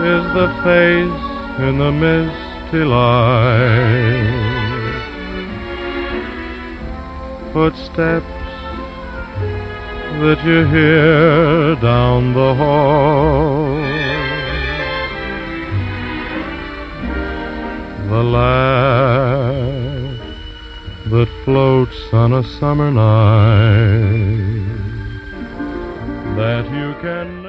is the face in the misty light. Footsteps that you hear down the hall. The laugh that floats on a summer night that you can